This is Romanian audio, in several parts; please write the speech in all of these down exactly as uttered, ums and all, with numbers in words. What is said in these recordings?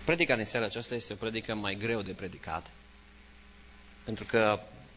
Predica din seara aceasta este o predică mai greu de predicat. Pentru că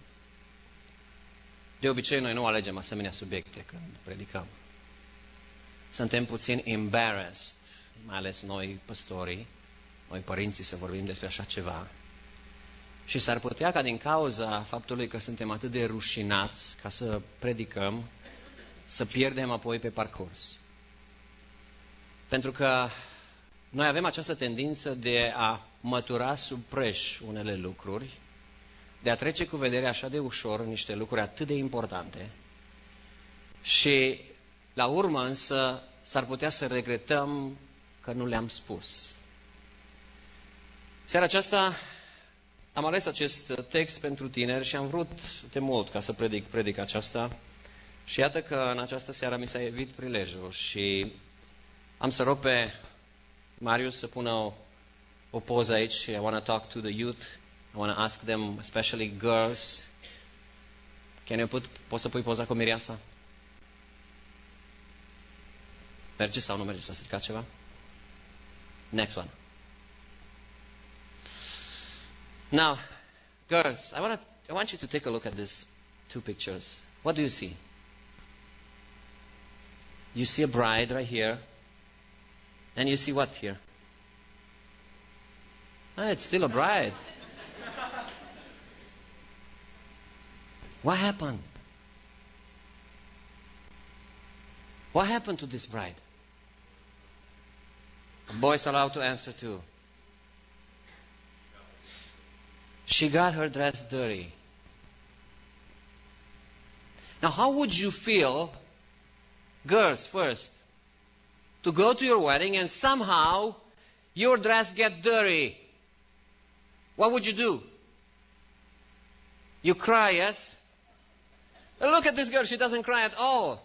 de obicei noi nu alegem asemenea subiecte când predicăm. Suntem puțin embarrassed, mai ales noi păstorii, noi părinții, să vorbim despre așa ceva. Și s-ar putea ca din cauza faptului că suntem atât de rușinați ca să predicăm, să pierdem apoi pe parcurs. Pentru că noi avem această tendință de a mătura sub preș unele lucruri, de a trece cu vederea așa de ușor niște lucruri atât de importante și la urmă însă s-ar putea să regretăm că nu le-am spus. Seara aceasta am ales acest text pentru tineri și am vrut de mult ca să predic predica aceasta și iată că în această seară mi s-a evit prilejul și am să rog pe Marius să pună o, o poză aici. I want to talk to the youth. I want to ask them, especially girls. Can you put, poți să pui poza cu Miriasa? Merge sau nu merge? S-a stricat ceva? Next one. Now, girls, I want to, I want you to take a look at these two pictures. What do you see? You see a bride right here. And you see what here? Ah, it's still a bride. What happened? What happened to this bride? Boys allowed to answer too. She got her dress dirty. Now, how would you feel, girls first, to go to your wedding and somehow your dress get dirty? What would you do? You cry, yes? Well, look at this girl. She doesn't cry at all.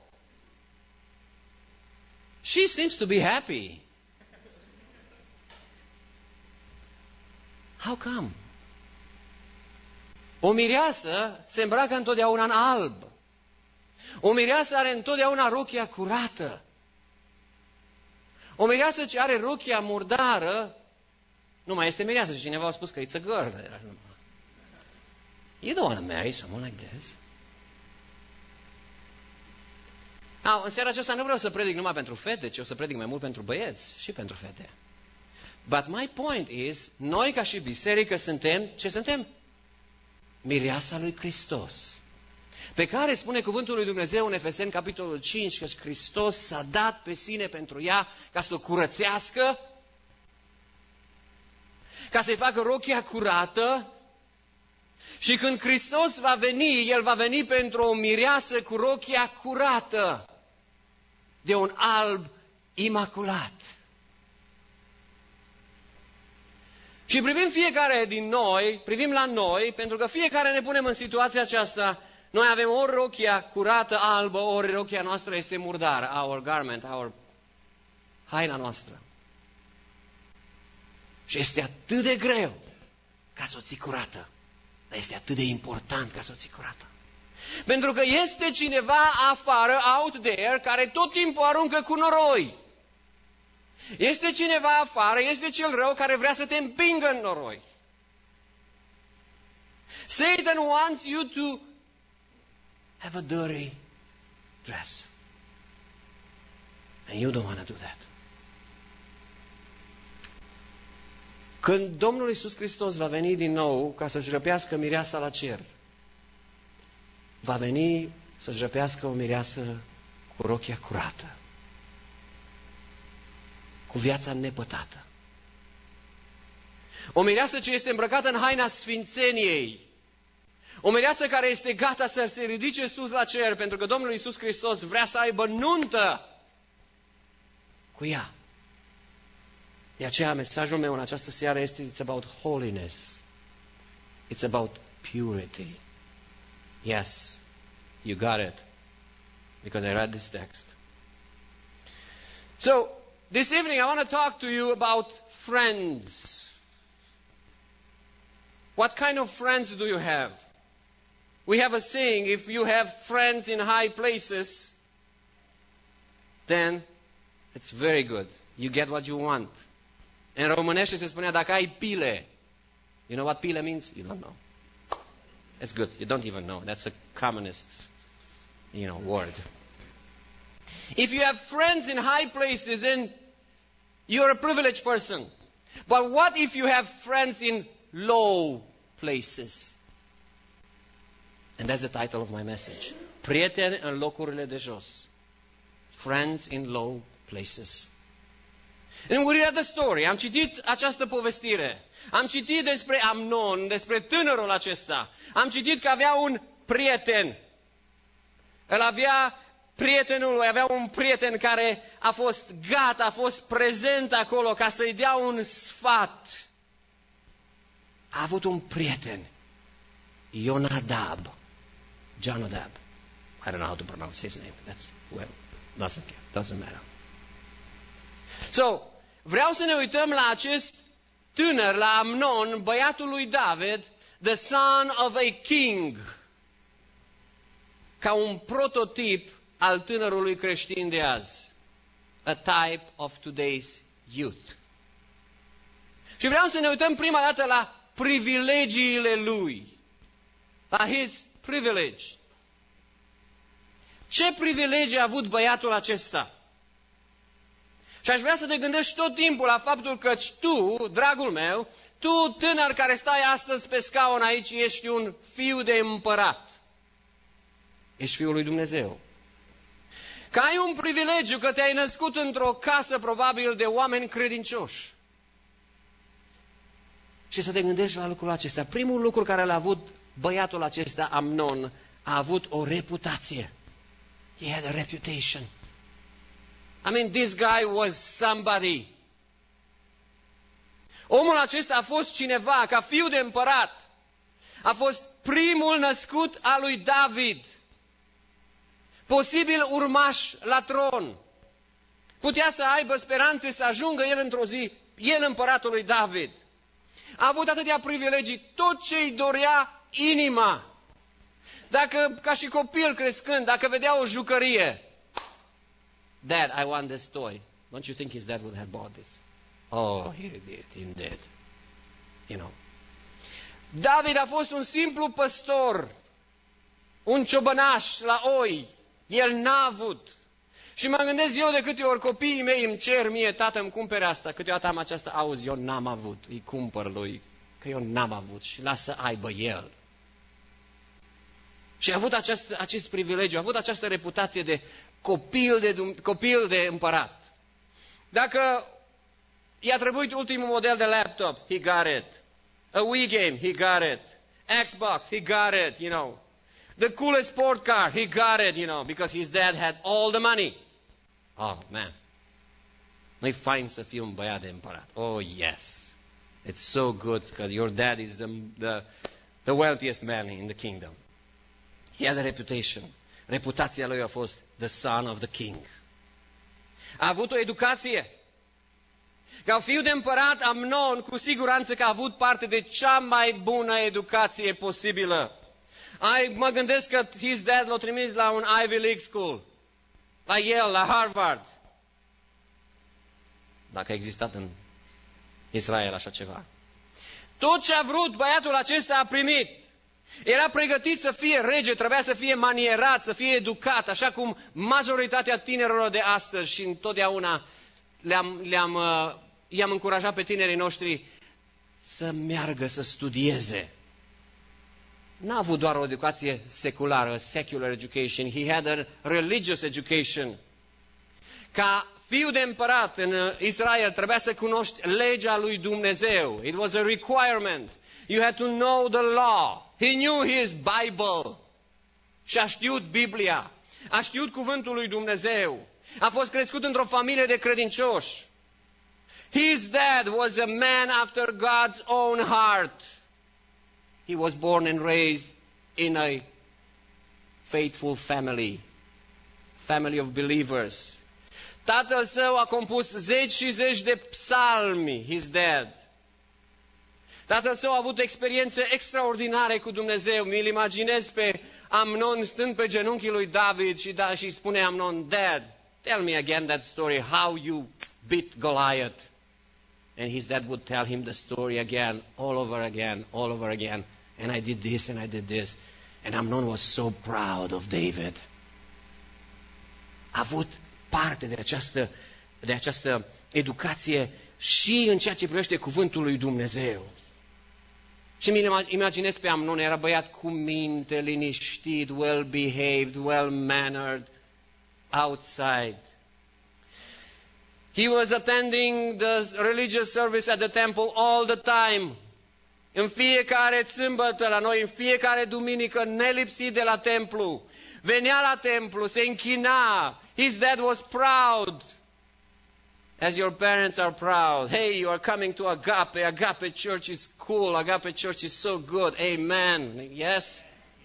She seems to be happy. How come? O mireasă se îmbracă întotdeauna în alb. O mireasă are întotdeauna rochia curată. O mireasă ce are rochia murdară nu mai este mireasă. Și cineva a spus că it's a girl. You don't want to marry someone like this. Now, în seara aceasta nu vreau să predic numai pentru fete, ci o să predic mai mult pentru băieți și pentru fete. But my point is, noi ca și biserică suntem, ce suntem? Mireasa lui Hristos. Pe care spune cuvântul lui Dumnezeu în Efeseni, capitolul cinci, că Hristos s-a dat pe sine pentru ea ca să o curățească, ca să-i facă rochia curată. Și când Hristos va veni, El va veni pentru o mireasă cu rochia curată, de un alb imaculat. Și privim fiecare din noi, privim la noi, pentru că fiecare ne punem în situația aceasta. Noi avem ori rochia curată, albă, ori rochia noastră este murdară, our garment, our haina noastră. Și este atât de greu ca să o ții curată, dar este atât de important ca să o ții curată. Pentru că este cineva afară, out there, care tot timpul aruncă cu noroi. Este cineva afară, este cel rău care vrea să te împingă în noroi. Satan wants you to have a dirty dress. And you don't want to do that. Când Domnul Iisus Hristos va veni din nou ca să-și răpească mireasa la cer, va veni să-și răpească o mireasă cu rochia curată, cu viața nepătată. O mireasă ce este îmbrăcată în haina sfințeniei. O mireasă care este gata să se ridice sus la cer, pentru că Domnul Iisus Hristos vrea să aibă nuntă cu ea. De aceea mesajul meu în această seară este it's about holiness. It's about purity. Yes, you got it. Because I read this text. So, this evening I want to talk to you about friends. What kind of friends do you have? We have a saying, if you have friends in high places, then it's very good. You get what you want. În românește se spunea, dacă ai pile. You know what pile means? You don't know. It's good. You don't even know. That's a communist, you know, word. If you have friends in high places, then you're a privileged person. But what if you have friends in low places? And that's the title of my message. Prieteni în locurile de jos. Friends in low places. În We Read the Story am citit această povestire. Am citit despre Amnon, despre tânărul acesta. Am citit că avea un prieten. El avea prietenul lui, avea un prieten care a fost gata, a fost prezent acolo ca să-i dea un sfat. A avut un prieten, Ionadab. Jonadab. I don't know how to pronounce his name. That's, well, doesn't care. Doesn't matter. So, vreau să ne uităm la acest tânăr, la Amnon, băiatul lui David, the son of a king, ca un prototip al tânărului creștin de azi. A type of today's youth. Și vreau să ne uităm prima dată la privilegiile lui. La his privilege. Ce privilegii a avut băiatul acesta? Și aș vrea să te gândești tot timpul la faptul că tu, dragul meu, tu, tânăr care stai astăzi pe scaun aici, ești un fiu de împărat. Ești fiul lui Dumnezeu. Că ai un privilegiu, că te-ai născut într-o casă probabil de oameni credincioși. Și să te gândești la lucrul acesta. Primul lucru care l-a avut băiatul acesta, Amnon, a avut o reputație. He had a reputation. I mean, this guy was somebody. Omul acesta a fost cineva, ca fiu de împărat. A fost primul născut al lui David. Posibil urmaș la tron. Putea să aibă speranțe să ajungă el într-o zi, el împăratul lui David. A avut atâtea privilegii, tot ce îi dorea inima. Dacă, ca și copil crescând, dacă vedea o jucărie, Dad, I want this toy. Don't you think his dad would have bought this? Oh, he did, he did. You know. David a fost un simplu păstor, un ciobănaș la oi. El n-a avut. Și mă gândesc eu de câte ori copiii mei îmi cer mie, tată, îmi cumpere asta. Câteodată am această, auzi, eu n-am avut. Îi cumpăr lui, că eu n-am avut și lasă aibă el. Și a avut acest, acest privilegiu, a avut această reputație de copil de, copil de împărat. Dacă i-a trebuit ultimul model de laptop, he got it. A Wii game, he got it. Xbox, he got it, you know. The coolest sport car, he got it, you know, because his dad had all the money. Oh, man. Nu-i fain să fii un băiat de împărat. Oh, yes. It's so good because your dad is the, the, the wealthiest man in the kingdom. He had a reputation. Reputația lui a fost the son of the king. A avut o educație. Ca fiu de împărat, Amnon, cu siguranță că a avut parte de cea mai bună educație posibilă. I, mă gândesc că his dad l-a trimis la un Ivy League school. La Yale, la Harvard. Dacă a existat în Israel așa ceva. Tot ce a vrut băiatul acesta a primit. Era pregătit să fie rege, trebuia să fie manierat, să fie educat, așa cum majoritatea tinerilor de astăzi și întotdeauna le-am, le-am, uh, i-am încurajat pe tinerii noștri să meargă, să studieze. N-a avut doar o educație seculară, secular education, he had a religious education. Ca fiu de împărat în Israel trebuia să cunoști legea lui Dumnezeu. It was a requirement. You had to know the law. He knew his Bible. Și a știut Biblia. A știut cuvântul lui Dumnezeu. A fost crescut într-o familie de credincioși. His dad was a man after God's own heart. He was born and raised in a faithful family. Family of believers. Tatăl său a compus zeci și zeci de psalmi, his dad. Tatăl său a avut experiențe extraordinare cu Dumnezeu. Mi-l imaginez pe Amnon stând pe genunchii lui David și, da, și spune Amnon, Dad, tell me again that story, how you beat Goliath And his dad would tell him the story again, all over again, all over again. And I did this and I did this. And Amnon was so proud of David. A avut parte de această, de această educație și în ceea ce privește cuvântul lui Dumnezeu. Și mi imaginez pe Amnon, era băiat cu minte, liniștit, well-behaved, well-mannered, outside. He was attending the religious service at the temple all the time. În fiecare sâmbătă la noi, în fiecare duminică, nelipsit de la templu. Venea la templu, se închina. His dad was proud. As your parents are proud. Hey, you are coming to Agape. Agape Church is cool. Agape Church is so good. Amen. Yes?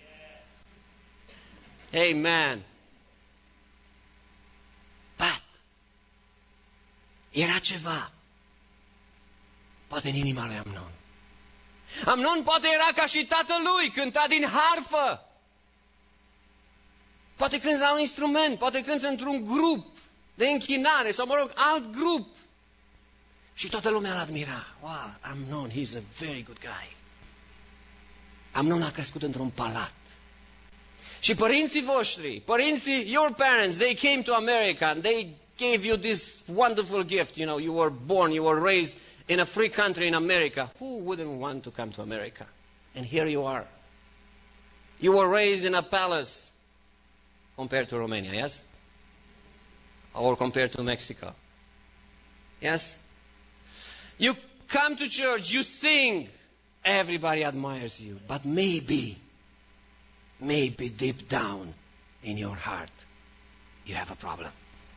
Amen. But, era ceva. Poate în inima lui Amnon. Amnon poate era ca și tatălui, cânta din harfă. Poate cânti la un instrument, poate cânti într-un grup de închinare sau, mă rog, alt grup. Și toată lumea îl admira. Wow, Amnon, he's a very good guy. Amnon a crescut într-un palat. Și părinții voștri, părinții, your parents, they came to America and they gave you this wonderful gift. You know, you were born, you were raised in a free country in America. Who wouldn't want to come to America? And here you are. You were raised in a palace compared to Romania, yes? Or compared to Mexico. Yes? You come to church, you sing, everybody admires you. But maybe, maybe deep down in your heart, you have a problem.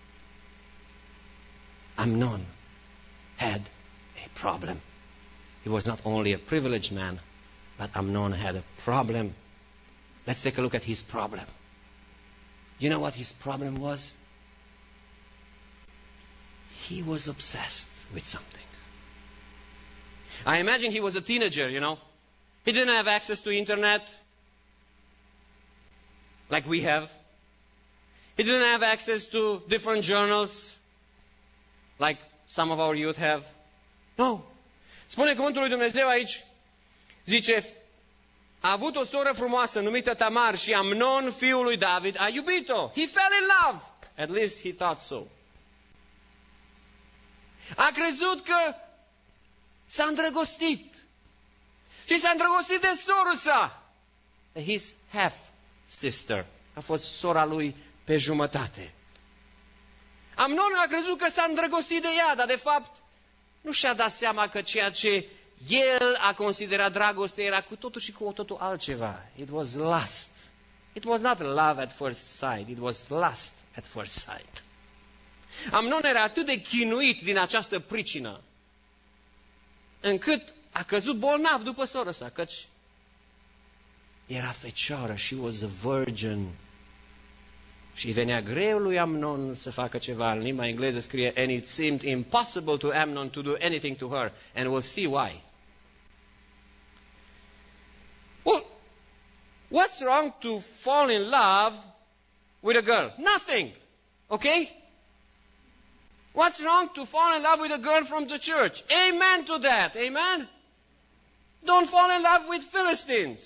Amnon had a problem. He was not only a privileged man, but Amnon had a problem. Let's take a look at his problem. You know what his problem was? He was obsessed with something. I imagine he was a teenager, you know. He didn't have access to internet like we have. He didn't have access to different journals like some of our youth have. No. Spune cuvântul lui Dumnezeu aici, zice, a avut o soră frumoasă numită Tamar și Amnon, fiul lui David, a iubit-o. He fell in love. At least he thought so. A crezut că s-a îndrăgostit. Și s-a îndrăgostit de sorul sa. His half-sister. A fost sora lui pe jumătate. Amnon a crezut că s-a îndrăgostit de ea, dar de fapt nu și-a dat seama că ceea ce el a considerat dragoste era cu totul și cu totul altceva. It was lust. It was not love at first sight. It was lust at first sight. Amnon era atât de chinuit din această pricină, încât a căzut bolnav după soră sa, căci era fecioară, she was a virgin. Și venea greu lui Amnon să facă ceva. În limba engleză scrie, and it seemed impossible to Amnon to do anything to her. And we'll see why. Well, what's wrong to fall in love with a girl? Nothing. Okay? What's wrong to fall in love with a girl from the church? Amen to that. Amen? Don't fall in love with Philistines.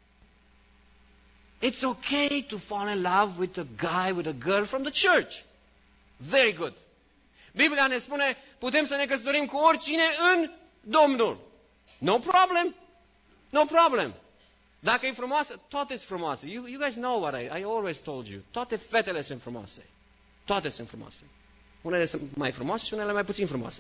It's okay to fall in love with a guy, with a girl from the church. Very good. Biblia ne spune, putem să ne căsătorim cu oricine în Domnul. No problem. No problem. Dacă e frumoasă, toate sunt frumoase. You, you guys know what I, I always told you. Toate fetele sunt frumoase. Toate sunt frumoase. Unele sunt mai frumoase și unele mai puțin frumoase.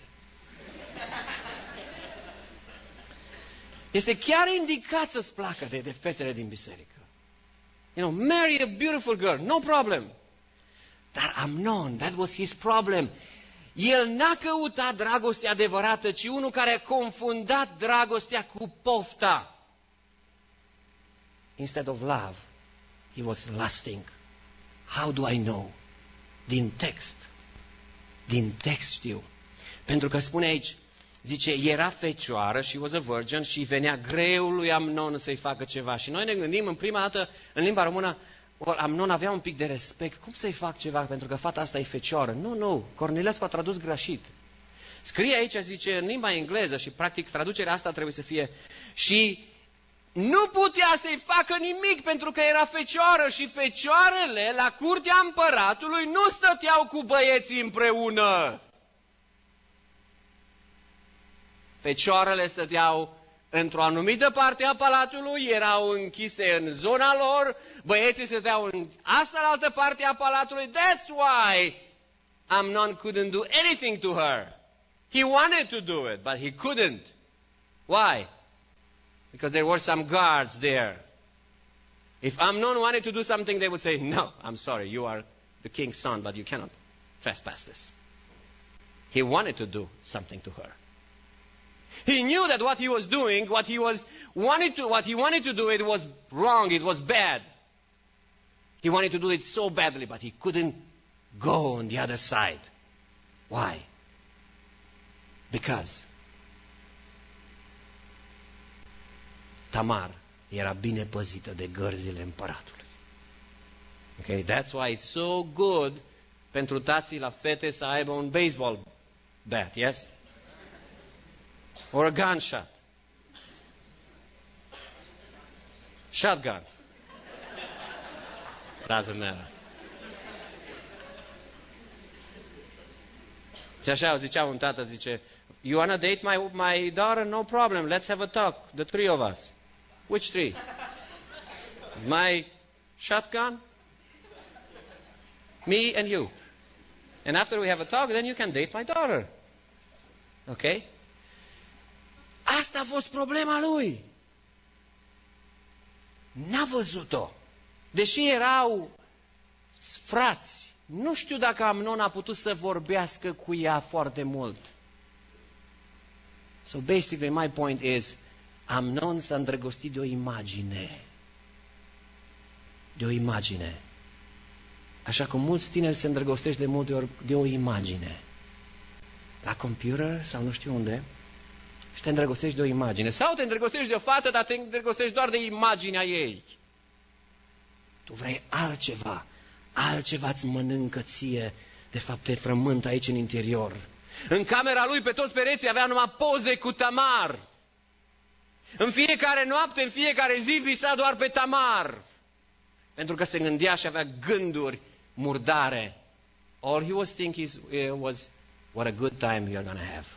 Este chiar indicat să-ți placă de, de fetele din biserică. You know, marry a beautiful girl, no problem. Dar Amnon, that was his problem. El n-a căutat dragostea adevărată, ci unul care a confundat dragostea cu pofta. Instead of love, he was lusting. How do I know? Din text. Din text știu. Pentru că spune aici, zice, era fecioară și was a virgin și venea greu lui Amnon să-i facă ceva. Și noi ne gândim în prima dată, în limba română, Amnon avea un pic de respect. Cum să-i fac ceva pentru că fata asta e fecioară? Nu, nu, Cornilescu a tradus greșit. Scrie aici, zice, în limba engleză și practic traducerea asta trebuie să fie și nu putea să-i facă nimic pentru că era fecioară și fecioarele la curtea împăratului nu stăteau cu băieții împreună. Fecioarele stăteau într-o anumită parte a palatului, erau închise în zona lor, băieții stăteau în asta la altă parte a palatului. That's why Amnon couldn't do anything to her. He wanted to do it, but he couldn't. Why? Because there were some guards there. If Amnon wanted to do something, they would say, no, I'm sorry, you are the king's son, but you cannot trespass this. He wanted to do something to her. He knew that what he was doing, what he was wanted to, what he wanted to do, it was wrong, it was bad. He wanted to do it so badly, but he couldn't go on the other side. Why? Because Tamar era bine păzită de gărzile împăratului. Okay, that's why it's so good pentru tații la fete să aibă un baseball bat, yes? Or a gunshot. Shotgun. Doesn't matter. Și așa zicea un tată, zice, you wanna date my, my daughter? No problem, let's have a talk, the three of us. Which three? My shotgun, me and you. And after we have a talk, then you can date my daughter. Okay? Asta a fost problema lui. N-a văzut-o. Deși erau frați, nu știu dacă Amnon a putut să vorbească cu ea foarte mult. So basically my point is, Amnon s-a îndrăgostit de o imagine. De o imagine. Așa cum mulți tineri se îndrăgostește de multe ori de o imagine. La computer sau nu știu unde. Și te îndrăgostești de o imagine. Sau te îndrăgostești de o fată, dar te îndrăgostești doar de imaginea ei. Tu vrei altceva. Altceva îți mănâncă ție. De fapt te frământă aici în interior. În camera lui pe toți pereții avea numai poze cu Tamar. În fiecare noapte, în fiecare zi visa doar pe Tamar. Pentru că se gândea și avea gânduri murdare. All he was thinking was, what a good time you're gonna have.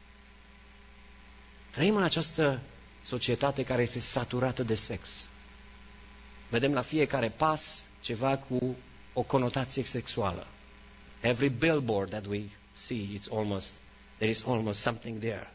Trăim în această societate care este saturată de sex. Vedem la fiecare pas ceva cu o conotație sexuală. Every billboard that we see, it's almost, there is almost something there.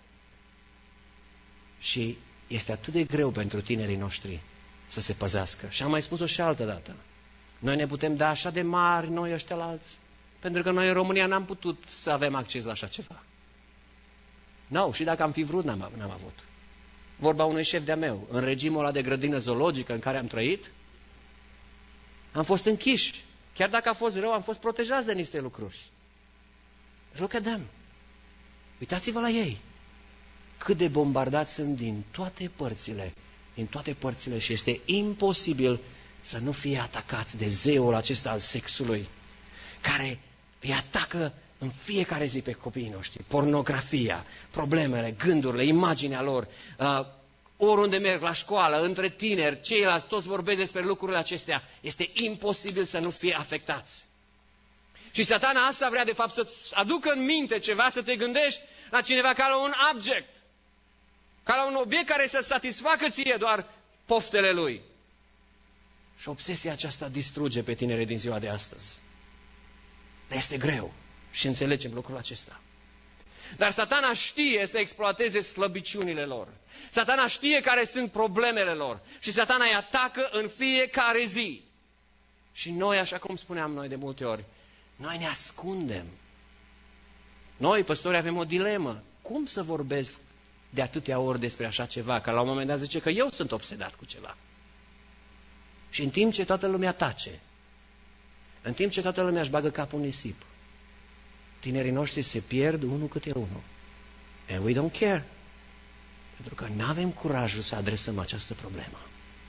Și este atât de greu pentru tinerii noștri să se păzească. Și am mai spus-o și altă dată. Noi ne putem da așa de mari, noi ăștia la alții, pentru că noi în România n-am putut să avem acces la așa ceva. Nu, no, și dacă am fi vrut, n-am, n-am avut. Vorba unui șef de-a meu, în regimul ăla de grădină zoologică în care am trăit, am fost închiși. Chiar dacă a fost rău, am fost protejați de niște lucruri. Look at them. Uitați-vă la ei. Cât de bombardați sunt din toate părțile, din toate părțile și este imposibil să nu fie atacați de zeul acesta al sexului, care îi atacă în fiecare zi pe copiii noștri. Pornografia, problemele, gândurile, imaginea lor, uh, oriunde merg la școală, între tineri, ceilalți, toți vorbesc despre lucrurile acestea. Este imposibil să nu fie afectați. Și Satana asta vrea de fapt să-ți aducă în minte ceva, să te gândești la cineva ca la un object, ca la un obiect care să satisfacă ție doar poftele lui. Și obsesia aceasta distruge pe tinerii din ziua de astăzi. Dar este greu și înțelegem lucrul acesta. Dar Satana știe să exploateze slăbiciunile lor. Satana știe care sunt problemele lor. Și Satana îi atacă în fiecare zi. Și noi, așa cum spuneam noi de multe ori, noi ne ascundem. Noi, păstori, avem o dilemă. Cum să vorbesc de atâtea ori despre așa ceva? Că la un moment dat zice că eu sunt obsedat cu ceva. Și în timp ce toată lumea tace, în timp ce toată lumea își bagă capul în nisip, tinerii noștri se pierd unul câte unul. And we don't care. Pentru că nu avem curajul să adresăm această problemă.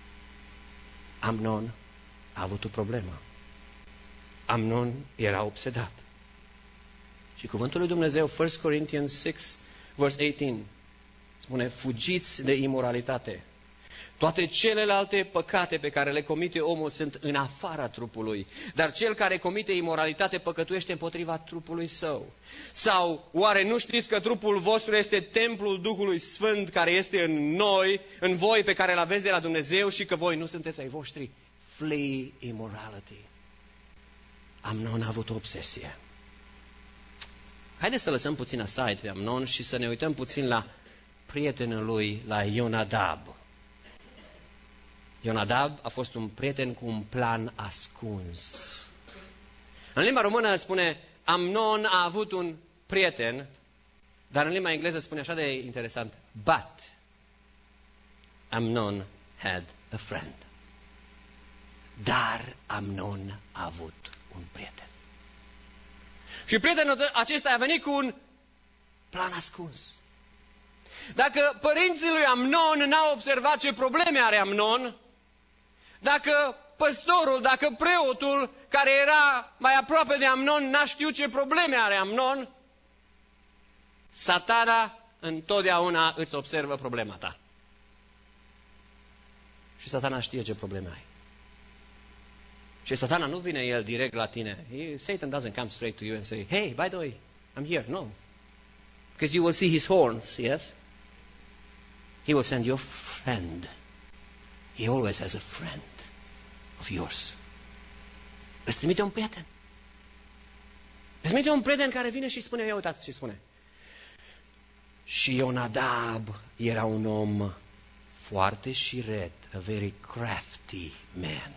Amnon a avut o problemă. Amnon era obsedat. Și cuvântul lui Dumnezeu, First Corinthians six, verse eighteen, spune, fugiți de imoralitate. Toate celelalte păcate pe care le comite omul sunt în afara trupului, dar cel care comite imoralitate păcătuiește împotriva trupului său. Sau, oare nu știți că trupul vostru este templul Duhului Sfânt care este în noi, în voi, pe care îl aveți de la Dumnezeu și că voi nu sunteți ai voștri? Flee immorality. Amnon a avut o obsesie. Haideți să lăsăm puțin aside pe Amnon și să ne uităm puțin la prietenul lui, la Ionadab. Ionadab a fost un prieten cu un plan ascuns. În limba română spune, Amnon a avut un prieten, dar în limba engleză spune așa de interesant, but Amnon had a friend. Dar Amnon a avut un prieten. Și prietenul acesta a venit cu un plan ascuns. Dacă părinții lui Amnon n-au observat ce probleme are Amnon, dacă păstorul, dacă preotul care era mai aproape de Amnon n-a știut ce probleme are Amnon, Satana întotdeauna îți observă problema ta. Și Satana știe ce probleme ai. Și Satana nu vine el direct la tine. He, Satan doesn't come straight to you and say, hey, by the way, I'm here. No. Because you will see his horns, yes? He will send you a friend. He always has a friend of yours. Îți trimite un prieten. Îți trimite un prieten care vine și spune, ia uitați ce spune. Și Ionadab era un om foarte șiret, a very crafty man.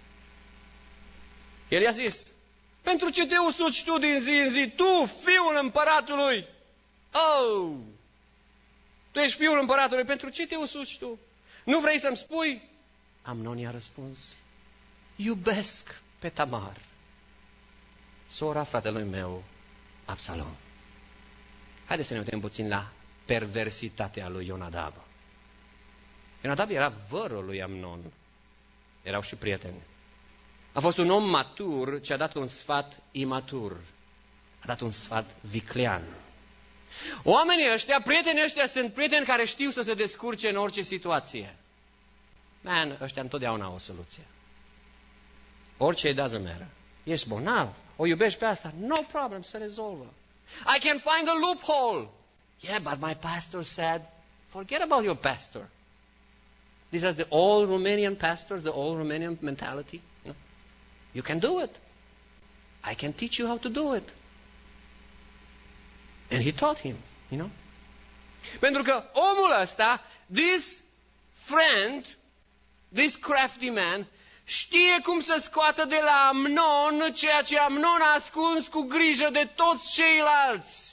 El i-a zis, pentru ce te usuci tu din zi în zi, tu, fiul împăratului? Oh! Tu ești fiul împăratului, pentru ce te usuci tu? Nu vrei să-mi spui? Amnon i-a răspuns, iubesc pe Tamar, sora fratelui meu, Absalom. Haideți să ne uităm puțin la perversitatea lui Ionadab. Ionadab era vărul lui Amnon. Erau și prieteni. A fost un om matur ce a dat un sfat imatur. A dat un sfat viclean. Oamenii ăștia, prietenii ăștia, sunt prieteni care știu să se descurce în orice situație. Man, ăștia întotdeauna au o soluție. Orice it doesn't matter. Ești bolnav, o iubești pe asta, no problem, se rezolvă. I can find a loophole. Yeah, but my pastor said, forget about your pastor. These are the all Romanian pastors, the all Romanian mentality. No? You can do it. I can teach you how to do it. And he taught him, you know. Pentru că omul ăsta, this friend, this crafty man, știe cum să scoată de la Amnon ceea ce Amnon a ascuns cu grijă de toți ceilalți.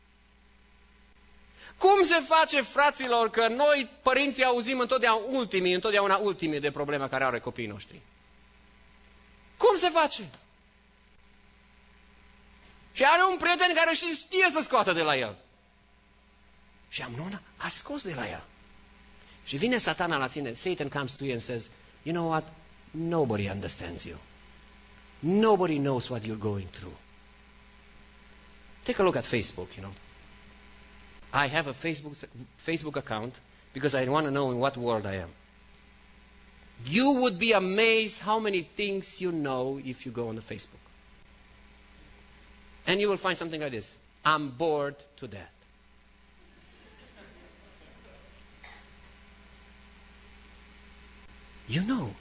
Cum se face, fraților, că noi, părinții, auzim întotdeauna ultimii, întotdeauna ultimii de problema care are copiii noștri? Cum se face? Și are un prieten care știe să scoată de la el. Și Amnon a scos de la el. Și vine Satana la tine, Satan comes to you and says, you know what? Nobody understands you. Nobody knows what you're going through. Take a look at Facebook, you know. I have a Facebook, Facebook account because I want to know in what world I am. You would be amazed how many things you know if you go on the Facebook. And you will find something like this. I'm bored to death. You know.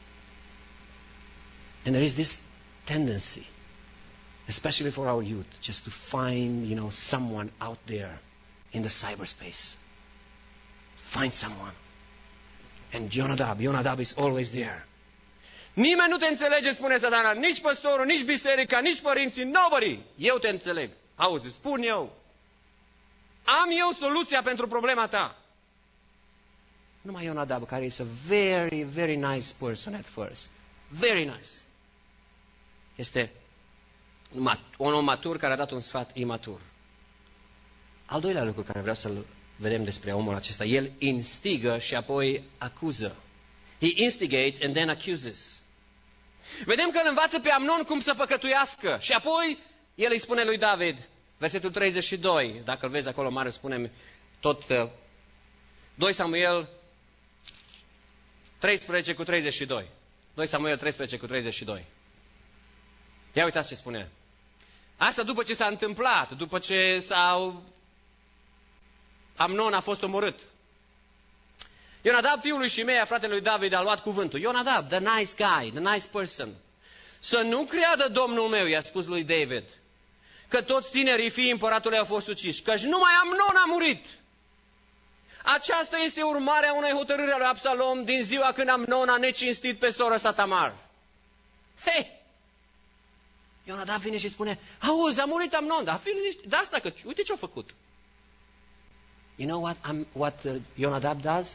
And there is this tendency, especially for our youth, just to find, you know, someone out there in the cyberspace. Find someone. And Ionadab, Ionadab is always there. Nimeni nu te înțelege, spune Satana, nici păstorul, nici biserica, nici părinții, nobody. Eu te înțeleg. Auzi, spun eu. Am eu soluția pentru problema ta. Numai Ionadab, care este a very, very nice person at first. Very nice. Este un om matur care a dat un sfat imatur. Al doilea lucru care vreau să-l vedem despre omul acesta, el instigă și apoi acuză. He instigates and then accuses. Vedem că îl învață pe Amnon cum să păcătuiască și apoi el îi spune lui David, versetul treizeci și doi, dacă îl vezi acolo mare, spune tot uh, doi Samuel treisprezece cu treizeci și doi. doi Samuel treisprezece cu treizeci și doi. Ia uitați ce spune. Asta după ce s-a întâmplat, după ce s-au... Amnon a fost omorât. Ionadab, fiul lui Shimea, fratele lui David, a luat cuvântul. Ionadab, the nice guy, the nice person. Să nu creadă Domnul meu, i-a spus lui David, că toți tinerii fiii împăratului au fost uciși, căci numai Amnon a murit. Aceasta este urmarea unei hotărâri a lui Absalom din ziua când Amnon a necinstit pe soră sa Tamar. Hei! Ionadab vine și spune, auzi, a murit Amnon, dar fii liniștit, de asta că, uite ce-a făcut. You know what, um, what uh, Ionadab does?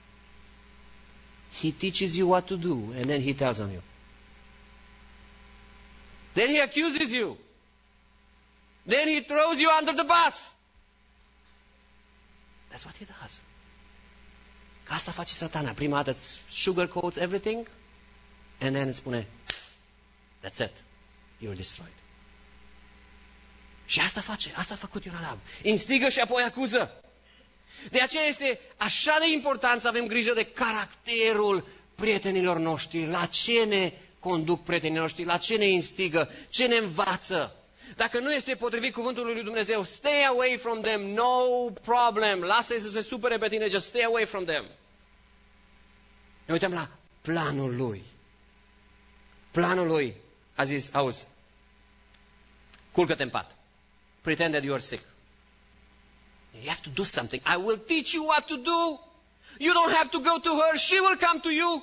He teaches you what to do, and then he tells on you. Then he accuses you. Then he throws you under the bus. That's what he does. Că asta face Satana. Prima dată îți sugarcoats everything, and then îți spune, that's it, you're destroyed. Și asta face, asta a făcut Ionadab. Instigă și apoi acuză. De aceea este așa de important să avem grijă de caracterul prietenilor noștri, la ce ne conduc prietenii noștri, la ce ne instigă, ce ne învață. Dacă nu este potrivit cuvântului lui Dumnezeu, stay away from them, no problem. Lasă-i să se supere pe tine, just stay away from them. Ne uităm la planul lui. Planul lui a zis, auzi, culcă-te în pat. Pretend that you are sick. You have to do something. I will teach you what to do. You don't have to go to her. She will come to you.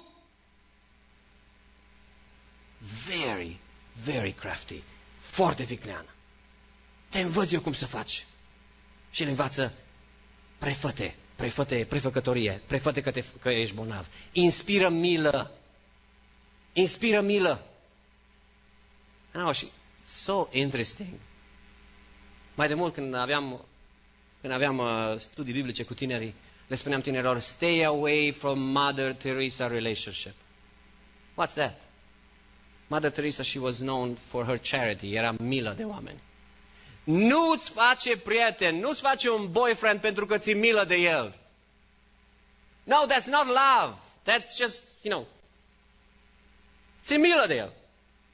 Very, very crafty. Foarte viclean. Te învăț eu cum să faci. Și le învață, prefă-te, prefă-te, prefăcătorie, prefă-te că, te, că ești bolnav. Inspiră milă. Inspiră milă. Oh, și so interesting. Mai de mult când aveam, când aveam uh, studii biblice cu tinerii, le spuneam tinerilor, stay away from Mother Teresa relationship. What's that? Mother Teresa, she was known for her charity. Era milă de oameni. Nu-ți face prieten, nu-ți face un boyfriend pentru că ți-e milă de el. No, that's not love. That's just, you know, ți-e milă de el.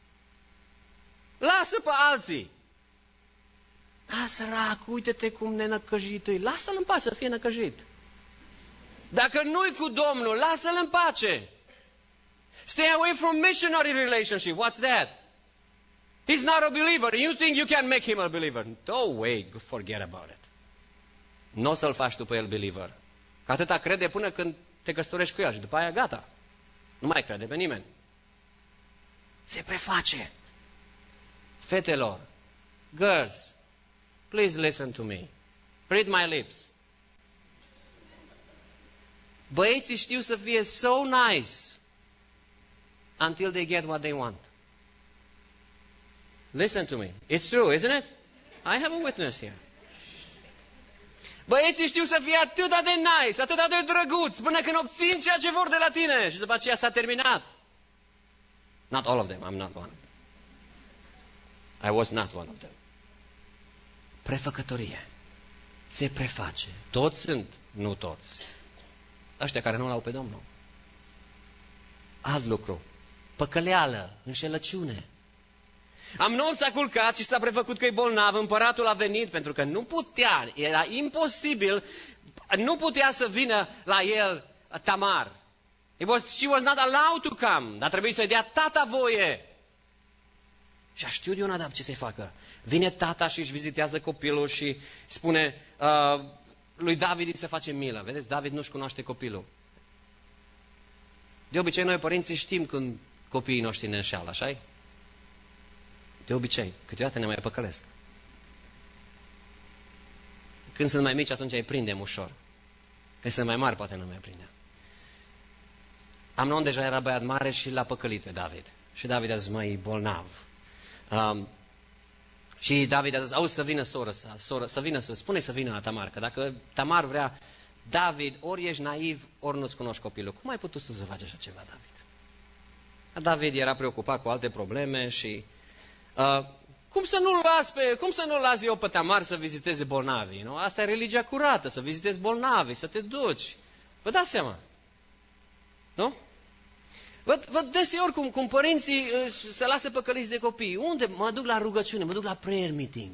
Lasă pe alții. Da, sărac, uite-te cum nenăcăjit îi. Lasă-l în pace să fie năcăjit. Dacă nu-i cu Domnul, lasă-l în pace. Stay away from missionary relationship. What's that? He's not a believer. You think you can make him a believer? No way. Forget about it. Nu o să-l faci tu pe el believer. Că atâta crede până când te căsătorești cu el și după aia gata. Nu mai crede pe nimeni. Se preface. Fetelor, girls, please listen to me. Read my lips. Băieții știu să fie so nice until they get what they want. Listen to me. It's true, isn't it? I have a witness here. Băieții știu să fie atât de nice, atât de drăguți, până când obțin ceea ce vor de la tine și după aceea s-a terminat. Not all of them, I'm not one. I was not one of them. Prefăcătorie. Se preface. Toți sunt, nu toți. Ăștia care nu l-au pe Domnul. Alt lucru. Păcăleală, înșelăciune. Amnon s-a culcat și s-a prefăcut că e bolnav. Împăratul a venit pentru că nu putea, era imposibil, nu putea să vină la el Tamar. It was, she was not allowed to come. Dar trebuie să-i dea tata voie. Și a știut Ionadab ce să-i facă. Vine tata și își vizitează copilul și spune uh, lui David să face milă. Vedeți, David nu-și cunoaște copilul. De obicei, noi părinții știm când copiii noștri ne înșeală, așa-i? De obicei, câteodată ne mai păcălesc. Când sunt mai mici, atunci îi prindem ușor. Când sunt mai mari, poate nu mai prindem. Amnon deja era băiat mare și l-a păcălit pe David. Și David a zis, măi, bolnav. Um, și David a zis, auzi, să vină soră, soră să vină, să, spune să vină la Tamar, că dacă Tamar vrea, David, ori ești naiv, ori nu-ți cunoști copilul. Cum ai putut să faci așa ceva, David? David era preocupat cu alte probleme și uh, Cum să nu-l las pe, cum să nu-l las eu pe Tamar să viziteze bolnavii? Nu? Asta e religia curată, să vizitezi bolnavii, să te duci. Vă dați seama? Nu? Văd, văd deseori cum, cum părinții se lasă păcăliți de copii. Unde? Mă duc la rugăciune, mă duc la prayer meeting.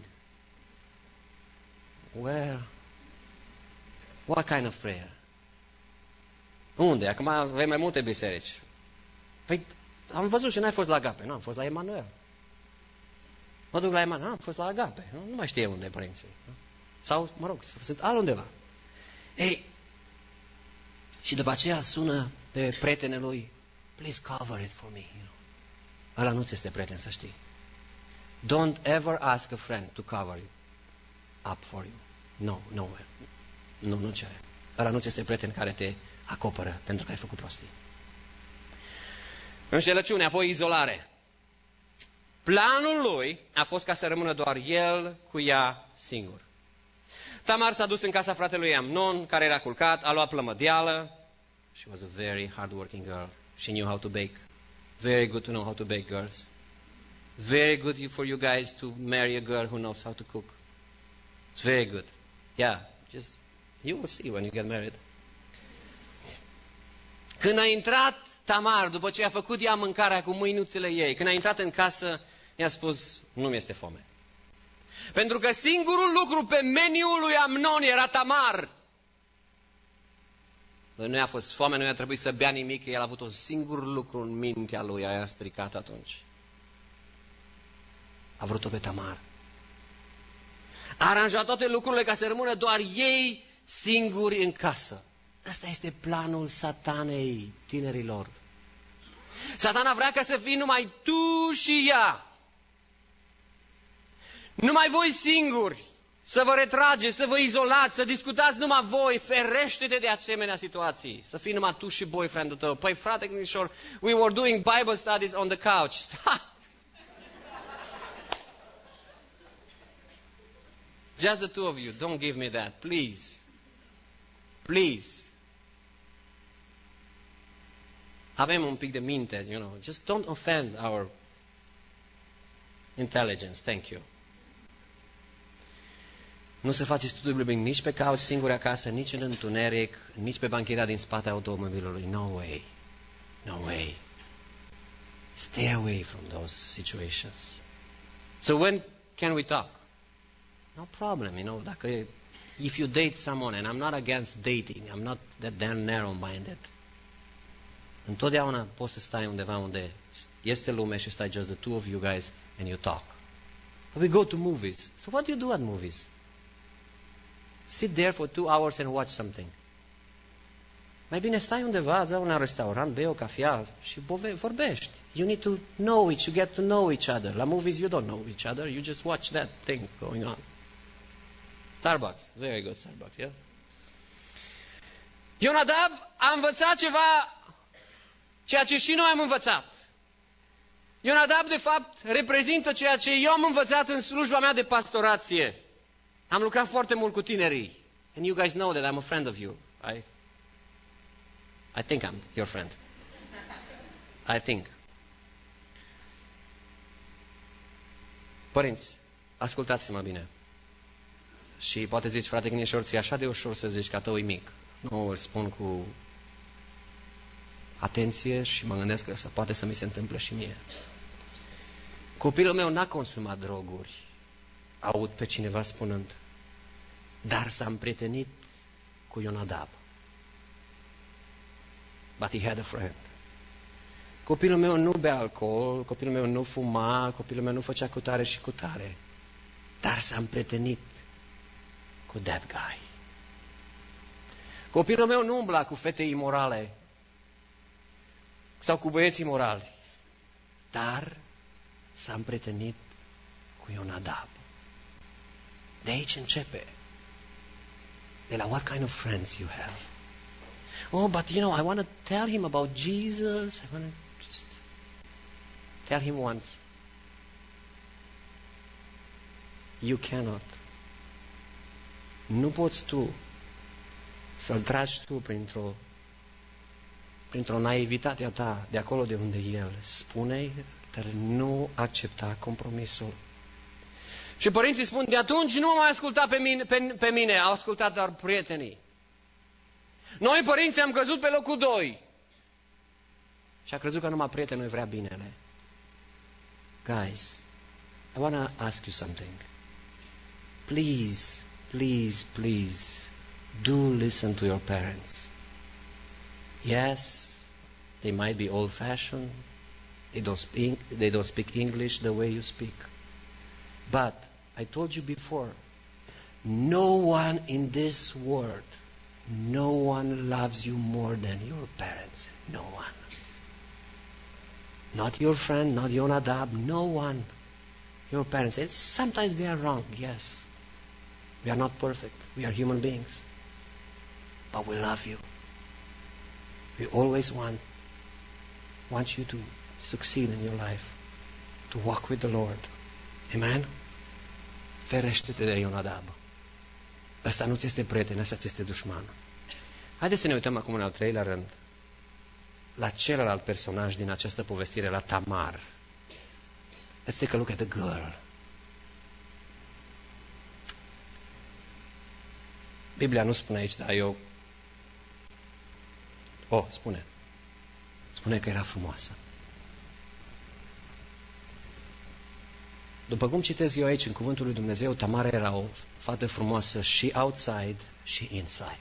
Where? What kind of prayer? Unde? Acum avem mai multe biserici. Păi, am văzut și n-ai fost la Agape. Nu, am fost la Emanuel. Mă duc la Emanuel. Am fost la Agape. Nu, nu mai știe unde părinții. Nu? Sau, mă rog, sunt altundeva. Ei, și după aceea sună pe prietenul lui, please cover it for me. You know. Ăla nu ți este prieten, să știi. Don't ever ask a friend to cover it up for you. No, no. Nu, nu cere. Ăla nu ți este prieten care te acoperă pentru că ai făcut prostii. Înșelăciune, apoi izolare. Planul lui a fost ca să rămână doar el cu ea singur. Tamar s-a dus în casa fratelui Amnon, care era culcat, a luat plămădeală. She was a very hard-working girl. She knew how to bake. Very good to know how to bake, girls. Very good for you guys to marry a girl who knows how to cook. It's very good. Yeah, just you will see when you get married. Când a intrat Tamar, după ce a făcut ea mâncarea cu mâinuțele ei, când a intrat în casă, i-a spus, nu mi este foame. Pentru că singurul lucru pe meniul lui Amnon era Tamar. Nu i-a fost foame, nu i-a trebuit să bea nimic, el a avut un singur lucru în mintea lui, aia a stricat atunci. A vrut-o pe Tamar. A aranjat toate lucrurile ca să rămână doar ei singuri în casă. Ăsta este planul satanei, tinerilor. Satana vrea ca să fii numai tu și ea. Numai voi singuri. Să vă retrageți, să vă izolați, să discutați numai voi. Ferește-te de asemenea situații. Să fii numai tu și boyfriend-ul tău. Păi frate, Gnișor, we were doing Bible studies on the couch. Stop! Just the two of you. Don't give me that, please. Please. Avem un pic de minte, you know. Just don't offend our intelligence. Thank you. Nu se face studiul biblic nici pe couch singur acasă, nici în întuneric, nici pe bancheta din spate automobilului. No way. No way. Stay away from those situations. So when can we talk? No problem, you know, dacă if you date someone, and I'm not against dating, I'm not that damn narrow-minded. Întotdeauna poți să stai undeva unde este lume și stai just the two of you guys and you talk. But we go to movies. So what do you do at movies? Sit there for two hours and watch something. Mai bine stai undeva, la un restaurant, bei o cafea și vorbești. You need to know it, you get to know each other. La movies you don't know each other, you just watch that thing going on. Starbucks, very good Starbucks, yeah? Ionadab a învățat ceva, ceea ce și noi am învățat. Ionadab, de fapt, reprezintă ceea ce eu am învățat în slujba mea de pastorație. Am lucrat foarte mult cu tinerii. And you guys know that I'm a friend of you. I, I think I'm your friend. I think. Părinți, ascultați-mă bine. Și poate zici, frate Gnișor, ți-e așa de ușor să zici că a tău e mic. Nu, îl spun cu atenție și mă gândesc că poate să mi se întâmple și mie. Copilul meu n-a consumat droguri. Aud pe cineva spunând, dar s-a împrietenit cu Ionadab. But he had a friend. Copilul meu nu bea alcool, copilul meu nu fuma, copilul meu nu făcea cutare și cutare, dar s-a împrietenit cu that guy. Copilul meu nu umbla cu fete imorale sau cu băieți imorali, dar s-a împrietenit cu Ionadab. De aici începe. De la what kind of friends you have. Oh, but you know, I want to tell him about Jesus. I want to just tell him once. You cannot. Nu poți tu să-l tragi tu printr-o printr-o naivitate a ta de acolo de unde el. Spune-i, dar nu accepta compromisul. Și părinții spun, de atunci nu m-au ascultat pe mine, pe, pe mine, au ascultat doar prietenii. Noi, părinții, am căzut pe locul doi. Și a crezut că numai prietenul îi vrea binele. Guys, I want to ask you something. Please, please, please, do listen to your parents. Yes, they might be old-fashioned. They don't speak, they don't speak English the way you speak. But I told you before, no one in this world, no one loves you more than your parents. No one. Not your friend, not Yonadab, no one. Your parents. It's, sometimes they are wrong, yes. We are not perfect. We are human beings. But we love you. We always want, want you to succeed in your life, to walk with the Lord. Amen? Ferește-te de Ionadab. Ăsta nu ți este prieten, ăsta ți este dușman. Haideți să ne uităm acum în al treilea rând la celălalt personaj din această povestire, la Tamar. Let's take a look at the girl. Biblia nu spune aici, dar eu... Oh, spune. Spune că era frumoasă. După cum citesc eu aici în Cuvântul lui Dumnezeu, Tamar era o fată frumoasă și outside și inside.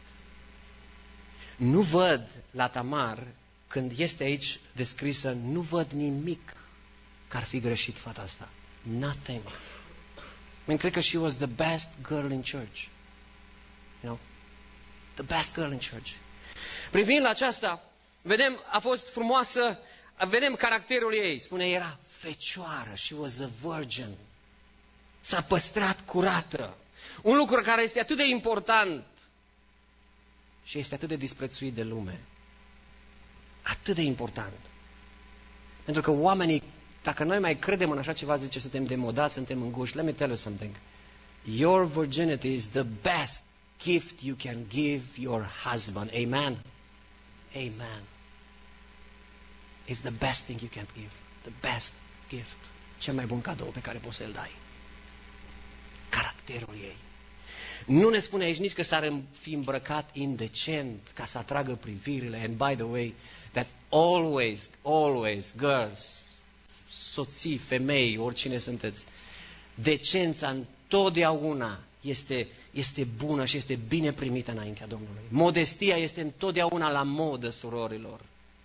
Nu văd la Tamar, când este aici descrisă, nu văd nimic că ar fi greșit fata asta. Nothing. I mean, cred că she was the best girl in church. You know? The best girl in church. Privind la aceasta, vedem, a fost frumoasă, vedem caracterul ei. Spune, era fecioară. She was a virgin. S-a păstrat curată. Un lucru care este atât de important și este atât de disprețuit de lume. Atât de important. Pentru că oamenii, dacă noi mai credem în așa ceva, zice, suntem demodați, suntem înguși. Let me tell you something. Your virginity is the best gift you can give your husband. Amen? Amen. It's the best thing you can give. The best gift. Cel mai bun cadou pe care poți să-l dai. Caracterul ei. Nu ne spune aici nici că s-ar fi îmbrăcat indecent ca să atragă privirile. And by the way, that always, always, girls, soții, femei, oricine sunteți, decența întotdeauna este, este bună și este bine primită înaintea Domnului. Modestia este întotdeauna la modă, surorilor.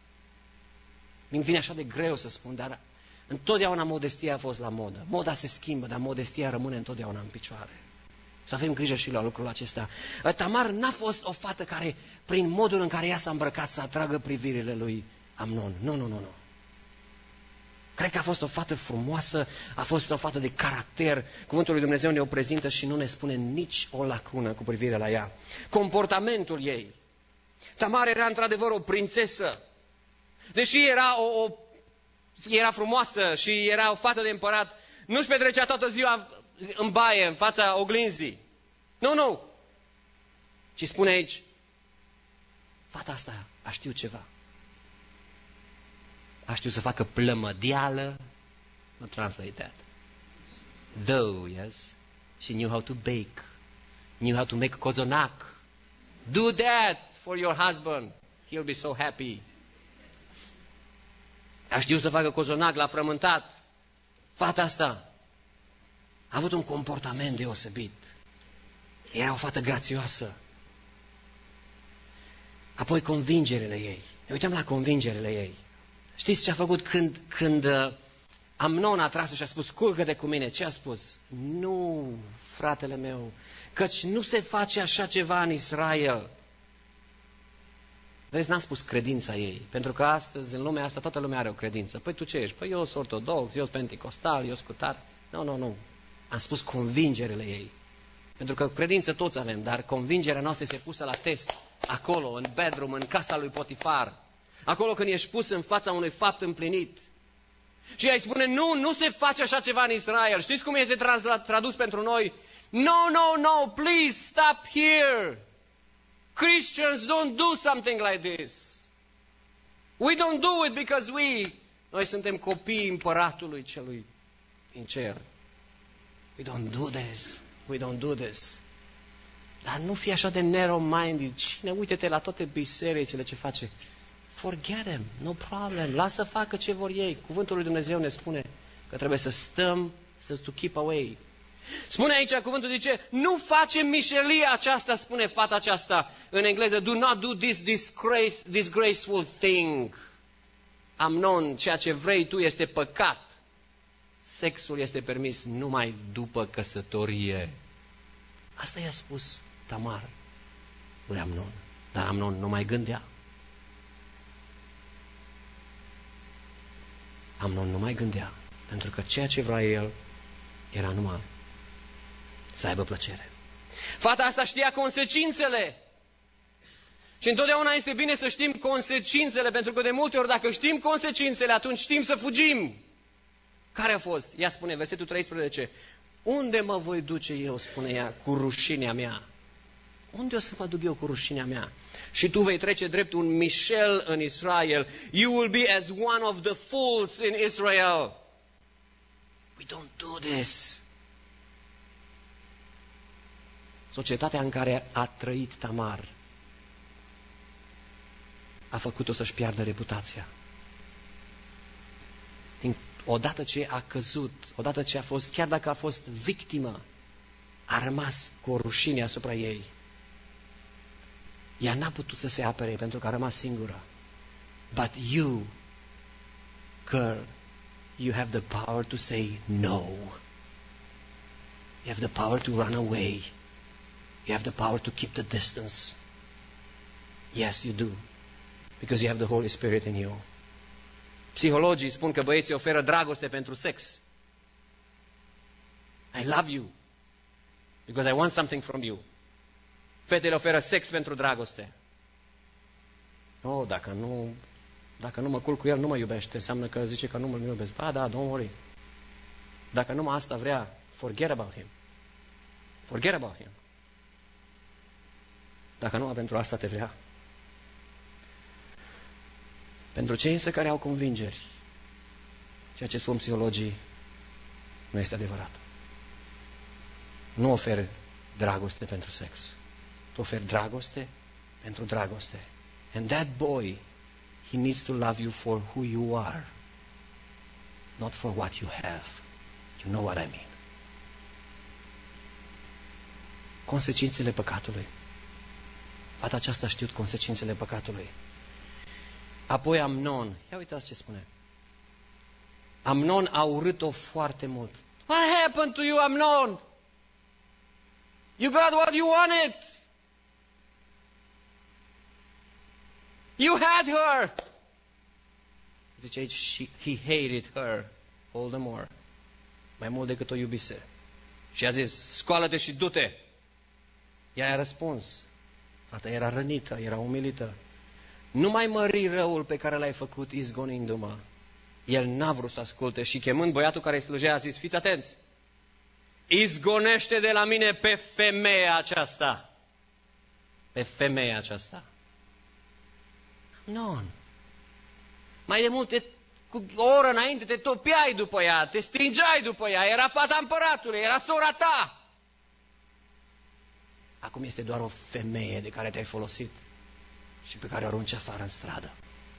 Mi vine așa de greu să spun, dar întotdeauna modestia a fost la modă. Moda se schimbă, dar modestia rămâne întotdeauna în picioare. Să avem grijă și la lucrul acesta. Tamar n-a fost o fată care, prin modul în care ea s-a îmbrăcat, să atragă privirile lui Amnon. Nu, nu, nu, nu. Cred că a fost o fată frumoasă, a fost o fată de caracter. Cuvântul lui Dumnezeu ne o prezintă și nu ne spune nici o lacună cu privire la ea. Comportamentul ei. Tamar era într-adevăr o prințesă. Deși era, o, o, era frumoasă și era o fată de împărat, nu-și petrecea toată ziua în baie, în fața oglinzii. Nu, nu. Și spune aici, fata asta a știut ceva. A știut să facă plămădeală. Nu translate that. Though, yes, she knew how to bake. Knew how to make cozonac. Do that for your husband. He'll be so happy. A știut să facă cozonac, l-a frământat. Fata asta a avut un comportament deosebit. Era o fată grațioasă. Apoi convingerile ei. Ne uităm la convingerile ei. Știți ce a făcut când, când Amnon a tras și a spus, culcă-te cu mine? Ce a spus? Nu, fratele meu, căci nu se face așa ceva în Israel. Vezi, n-am spus credința ei, pentru că astăzi, în lumea asta, toată lumea are o credință. Păi tu ce ești? Păi eu sunt ortodox, eu sunt penticostal, eu sunt scutar. Nu, nu, nu. Am spus convingerile ei. Pentru că credință toți avem, dar convingerea noastră este pusă la test. Acolo, în bedroom, în casa lui Potifar. Acolo când ești pus în fața unui fapt împlinit. Și ea îi spune, nu, nu se face așa ceva în Israel. Știți cum este tradus pentru noi? No, no, no, please stop here. Christians don't do something like this. We don't do it because we... Noi suntem copiii împăratului celui în cer. We don't do this. We don't do this. Dar nu fi așa de narrow-minded. Cine, uite-te la toate bisericile ce face. Forget them, no problem. Lasă facă ce vor ei. Cuvântul lui Dumnezeu ne spune că trebuie să stăm, să to keep away. Spune aici, cuvântul zice, nu facem mișelia aceasta, spune fata aceasta în engleză, do not do this disgrace, disgraceful thing. Amnon, ceea ce vrei tu este păcat. Sexul este permis numai după căsătorie. Asta i-a spus Tamar lui Amnon. Dar Amnon nu mai gândea. Amnon nu mai gândea. Pentru că ceea ce vrea el era numai să aibă plăcere. Fata asta știa consecințele. Și întotdeauna este bine să știm consecințele, pentru că de multe ori dacă știm consecințele, atunci știm să fugim. Care a fost? Ea spune, versetul treisprezece, unde mă voi duce eu, spune ea, cu rușinea mea? Unde o să mă duc eu cu rușinea mea? Și tu vei trece drept un Mișel în Israel. You will be as one of the fools in Israel. We don't do this. Societatea în care a trăit Tamar a făcut-o să-și piardă reputația. Din, odată ce a căzut, odată ce a fost, chiar dacă a fost victimă, a rămas cu o rușine asupra ei. Ea n-a putut să se apere pentru că a rămas singură. But you, girl, you have the power to say no. You have the power to run away. You have the power to keep the distance. Yes, you do. Because you have the Holy Spirit in you. Psihologii spun că băieții oferă dragoste pentru sex. I love you. Because I want something from you. Fetele oferă sex pentru dragoste. Oh, dacă nu, dacă nu mă culc cu el, nu mă iubește. Înseamnă că zice că nu mă iubesc. Ba, da, don't worry. Dacă numai asta vrea, forget about him. Forget about him. Dacă numai pentru asta te vrea. Pentru cei însă care au convingeri, ceea ce spun psihologii nu este adevărat. Nu oferi dragoste pentru sex. Tu oferi dragoste pentru dragoste. And that boy, he needs to love you for who you are, not for what you have. You know what I mean. Consecințele păcatului. Fata aceasta a știut consecințele păcatului. Apoi Amnon. Ia uitați ce spune. Amnon a urât-o foarte mult. What happened to you, Amnon? You got what you wanted. You had her. Zice aici, she, he hated her all the more. Mai mult decât o iubise. Și a zis, scoală-te și du-te. Ea a răspuns. Fata era rănită, era umilită. Nu mai mări răul pe care l-ai făcut izgonindu-mă. El n-a vrut să asculte și chemând băiatul care îi slujea a zis, fiți atenți, izgonește de la mine pe femeia aceasta. Pe femeia aceasta. Nu. Mai de mult, te, cu o oră înainte te topiai după ea, te stingeai după ea, era fata împăratului, era sora ta. Acum este doar o femeie de care te-ai folosit și pe care o arunci afară în stradă.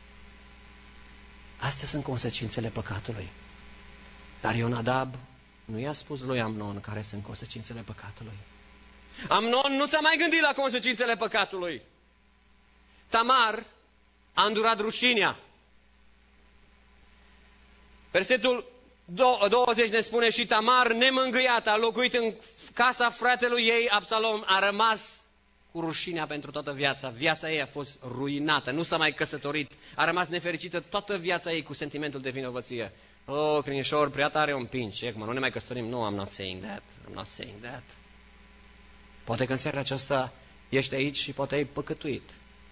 Astea sunt consecințele păcatului. Dar Ionadab nu i-a spus lui Amnon care sunt consecințele păcatului. Amnon nu s-a mai gândit la consecințele păcatului. Tamar a îndurat rușinea. Versetul douăzeci ne spune, și Tamar, nemângâiată, a locuit în casa fratelui ei, Absalom, a rămas cu rușinea pentru toată viața. Viața ei a fost ruinată, nu s-a mai căsătorit, a rămas nefericită toată viața ei cu sentimentul de vinovăție. Oh, crinișor, prea tare o împingi, acum nu ne mai căsătorim. No, I'm not saying that, I'm not saying that. Poate că în seara aceasta ești aici și poate ai păcătuit.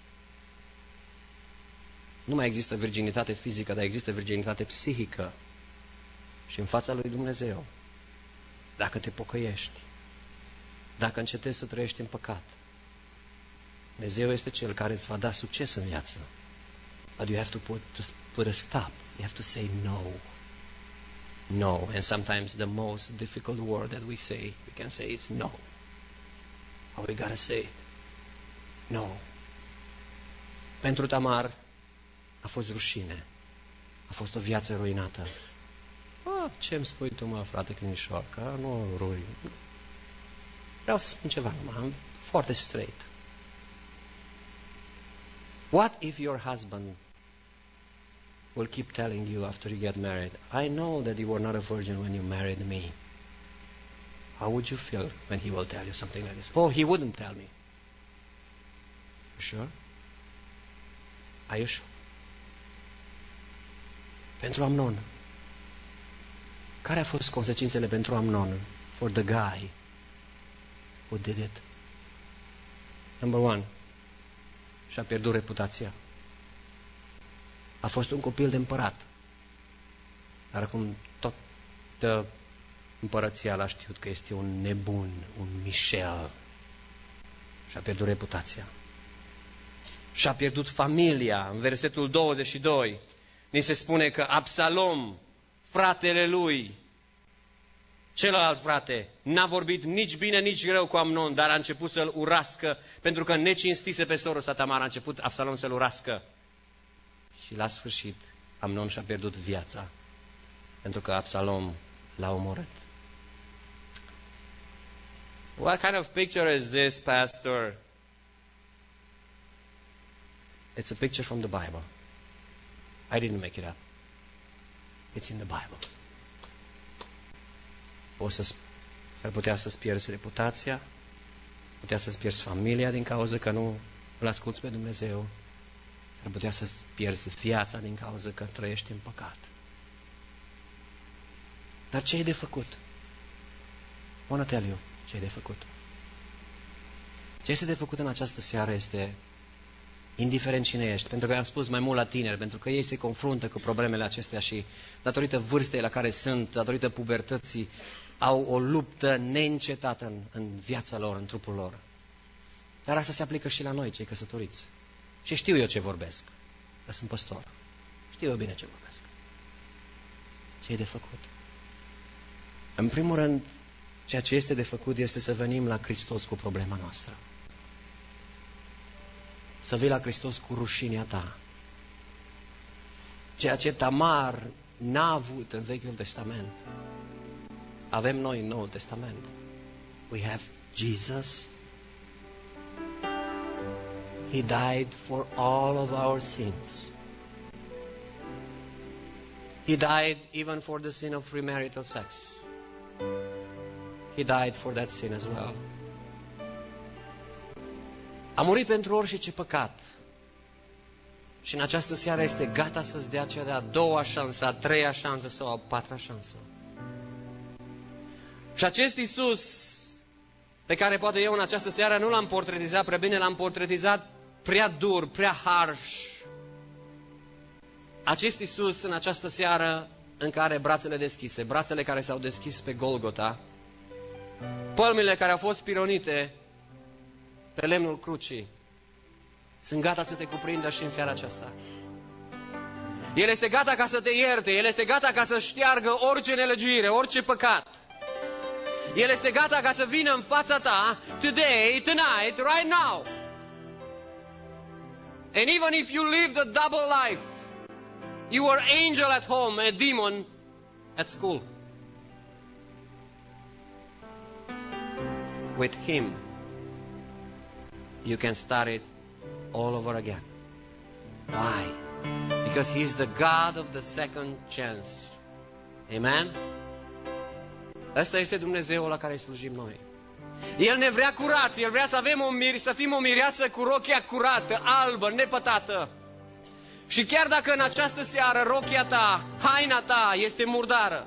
Nu mai există virginitate fizică, dar există virginitate psihică. Și în fața lui Dumnezeu, dacă te pocăiești, dacă încetezi să trăiești în păcat, Dumnezeu este Cel care îți va da succes în viață. But you have to put, to put a stop. You have to say no. no. And sometimes the most difficult word that we say, we can say it's no. Or we gotta say it. No. Pentru Tamar a fost rușine. A fost o viață ruinată. Ah, ce-mi spui tu, mă, frate Clinișor, că nu rui. Vreau să spun ceva numai, foarte straight. What if your husband will keep telling you after you get married, I know that you were not a virgin when you married me. How would you feel when he will tell you something like this? Oh, he wouldn't tell me. You sure? Are you sure? Pentru Amnon. Care au fost consecințele pentru Amnon? For the guy who did it. Number one. Și-a pierdut reputația. A fost un copil de împărat. Dar acum tot de împărăția l-a știut că este un nebun, un Michel. Și-a pierdut reputația. Și-a pierdut familia. În versetul douăzeci și doi ni se spune că Absalom, fratele lui, celălalt frate, n-a vorbit nici bine, nici rău cu Amnon, dar a început să-l urască, pentru că necinstise pe sorul sa Tamar, a început Absalom să-l urască. Și la sfârșit, Amnon și-a pierdut viața, pentru că Absalom l-a omorât. What kind of picture is this, Pastor? It's a picture from the Bible. I didn't make it up. It's in the Bible. O să, s-ar putea să-ți pierzi reputația, putea să-ți pierzi familia din cauza că nu îl asculți pe Dumnezeu, s-ar putea să-ți pierzi viața din cauza că trăiești în păcat. Dar ce e de făcut? I want to tell you ce e de făcut. Ce este de făcut în această seară este, indiferent cine ești, pentru că am spus mai mult la tineri, pentru că ei se confruntă cu problemele acestea și datorită vârstei la care sunt, datorită pubertății, au o luptă neîncetată în, în viața lor, în trupul lor. Dar asta se aplică și la noi, cei căsătoriți. Și știu eu ce vorbesc, că sunt păstor. Știu eu bine ce vorbesc. Ce e de făcut? În primul rând, ceea ce este de făcut este să venim la Hristos cu problema noastră. Să vii la Hristos cu rușinea ta. Ceea ce Tamar n-a avut în Vechiul Testament, avem noi în Noul Testament. We have Jesus. He died for all of our sins. He died even for the sin of premarital sex. He died for that sin as well. A murit pentru orice păcat. Și în această seară este gata să-ți dea cea de-a doua șansă, a treia șansă sau a patra șansă. Și acest Iisus, pe care poate eu în această seară nu l-am portretizat prea bine, l-am portretizat prea dur, prea harsh. Acest Iisus în această seară în care brațele deschise, brațele care s-au deschis pe Golgota, pălmile care au fost pironite pe lemnul crucii, sunt gata să te cuprindă și în seara aceasta. El este gata ca să te ierte, El este gata ca să șteargă orice nelegiuire, orice păcat. El este gata ca să vină în fața ta, today, tonight, right now. And even if you live the double life, you are angel at home, a demon at school. With Him, you can start it all over again. Why? Because He's the God of the second chance. Amen? Ăsta este Dumnezeul la care îi slujim noi. El ne vrea curați, El vrea să avem o mir, să fim o mireasă cu rochia curată, albă, nepătată. Și chiar dacă în această seară rochia ta, haina ta este murdară,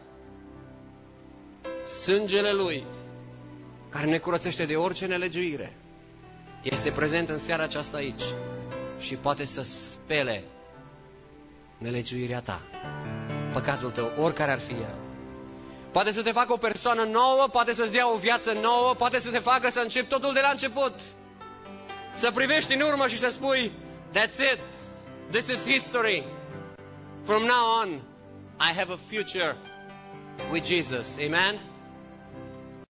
sângele Lui, care ne curățește de orice nelegiuire, este prezent în seara aceasta aici și poate să spele nelegiuirea ta, păcatul tău, oricare ar fi el. Poate să te facă o persoană nouă, poate să-ți dea o viață nouă, poate să te facă să începi totul de la început. Să privești în urmă și să spui, that's it, this is history. From now on, I have a future with Jesus. Amen?